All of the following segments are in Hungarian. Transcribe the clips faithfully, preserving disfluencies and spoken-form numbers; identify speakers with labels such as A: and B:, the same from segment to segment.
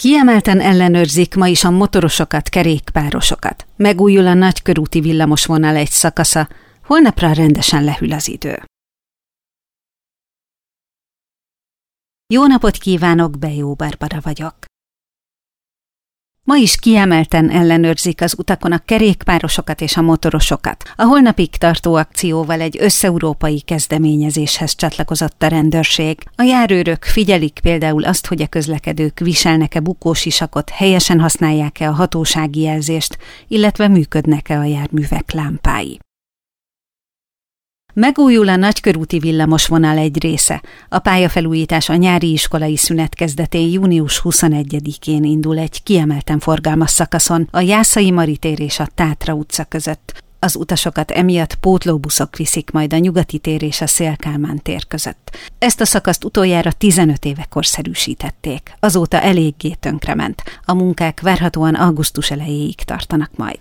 A: Kiemelten ellenőrzik ma is a motorosokat, kerékpárosokat. Megújul a nagykörúti villamosvonal egy szakasza, holnapra rendesen lehűl az idő. Jó napot kívánok, Bejó Barbara vagyok. Ma is kiemelten ellenőrzik az utakon a kerékpárosokat és a motorosokat. A holnapig tartó akcióval egy összeurópai kezdeményezéshez csatlakozott a rendőrség. A járőrök figyelik például azt, hogy a közlekedők viselnek-e bukósisakot, helyesen használják-e a hatósági jelzést, illetve működnek-e a járművek lámpái. Megújul a nagykörúti villamosvonal egy része. A pályafelújítás a nyári iskolai szünet kezdetén június huszonegyedikén indul egy kiemelten forgalmas szakaszon a Jászai Mari tér és a Tátra utca között. Az utasokat emiatt pótlóbuszok viszik majd a Nyugati tér és a Széll Kálmán tér között. Ezt a szakaszt utoljára tizenöt éve korszerűsítették. Azóta eléggé tönkrement. A munkák várhatóan augusztus elejéig tartanak majd.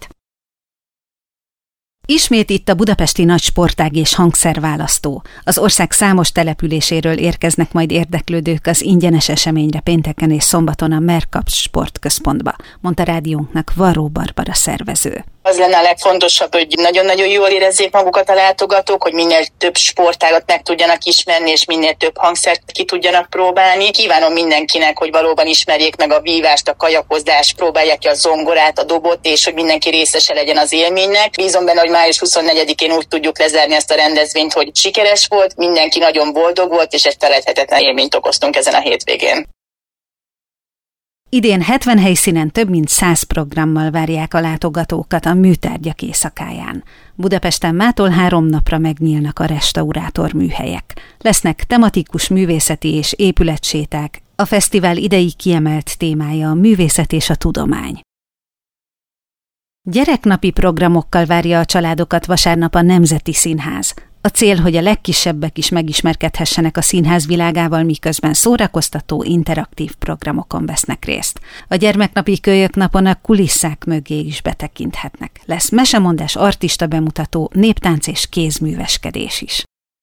A: Ismét itt a budapesti nagy sportág és hangszerválasztó. Az ország számos településéről érkeznek majd érdeklődők az ingyenes eseményre pénteken és szombaton a Mercaps Sportközpontba, mondta rádiónknak Varró Barbara szervező.
B: Az lenne a legfontosabb, hogy nagyon-nagyon jól érezzék magukat a látogatók, hogy minél több sportágat meg tudjanak ismerni, és minél több hangszert ki tudjanak próbálni. Kívánom mindenkinek, hogy valóban ismerjék meg a vívást, a kajakozást, próbálják ki a zongorát, a dobot, és hogy mindenki részese legyen az élménynek. Bízom benne, hogy május huszonnegyedikén úgy tudjuk lezárni ezt a rendezvényt, hogy sikeres volt, mindenki nagyon boldog volt, és egy feledhetetlen élményt okoztunk ezen a hétvégén.
A: Idén hetven helyszínen több mint száz programmal várják a látogatókat a műtárgyak éjszakáján. Budapesten mától három napra megnyílnak a restaurátor műhelyek. Lesznek tematikus művészeti és épületséták. A fesztivál idei kiemelt témája a művészet és a tudomány. Gyereknapi programokkal várja a családokat vasárnap a Nemzeti Színház. A cél, hogy a legkisebbek is megismerkedhessenek a színház világával, miközben szórakoztató, interaktív programokon vesznek részt. A gyermeknapi kölyök napon a kulisszák mögé is betekinthetnek. Lesz mesemondás, artista bemutató, néptánc és kézműveskedés is.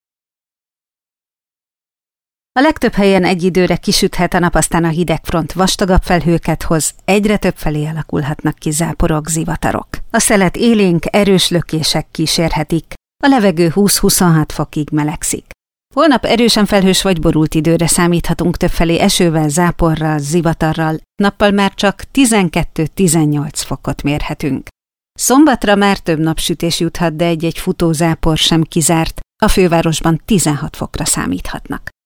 A: A legtöbb helyen egy időre kisüthet a nap, aztán a hidegfront vastagabb felhőket hoz, egyre több felé alakulhatnak ki záporok, zivatarok. A szelet élénk, erős lökések kísérhetik, a levegő húsz-huszonhat fokig melegszik. Holnap erősen felhős vagy borult időre számíthatunk, többfelé esővel, záporral, zivatarral, nappal már csak tizenkettő-tizennyolc fokot mérhetünk. Szombatra már több napsütés juthat, de egy-egy futózápor sem kizárt, a fővárosban tizenhat fokra számíthatnak.